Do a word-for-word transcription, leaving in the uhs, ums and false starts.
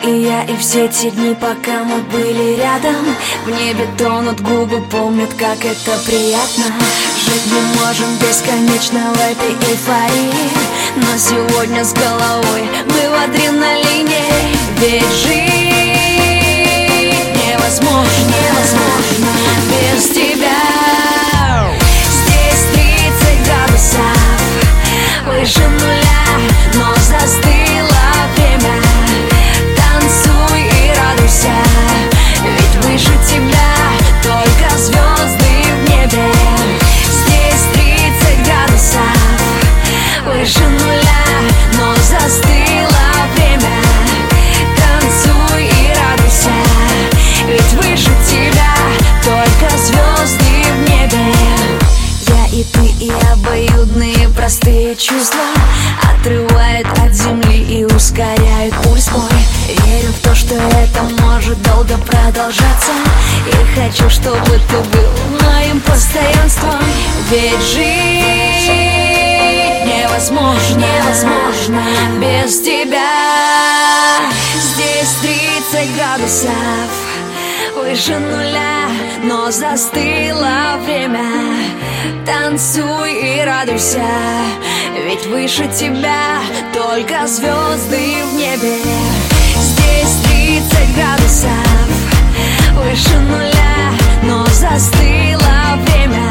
и я, и все те дни, пока мы были рядом. В небе тонут губы, помнят, как это приятно. Жить мы можем бесконечно в этой эйфории, но сегодня с головой мы в адреналине. Ведь жить невозможно, невозможно без тебя. Здесь тридцать градусов выше нуля, но застыло время. Танцуй и радуйся, ведь выше тебя только звезды в небе. Здесь тридцать градусов выше нуля, но застыло время. Танцуй и радуйся, ведь выше тебя только звезды в небе. Я и ты, и обоюдные простые чувства отрывают от земли и ускоряют пульс мой. Верю в то, что это может долго продолжаться, и хочу, чтобы ты был моим постоянством. Ведь жить невозможно, невозможно без тебя. Здесь тридцать градусов выше нуля, но застыло время. Танцуй и радуйся, ведь выше тебя только звезды в небе. Здесь тридцать градусов выше нуля, но застыло время.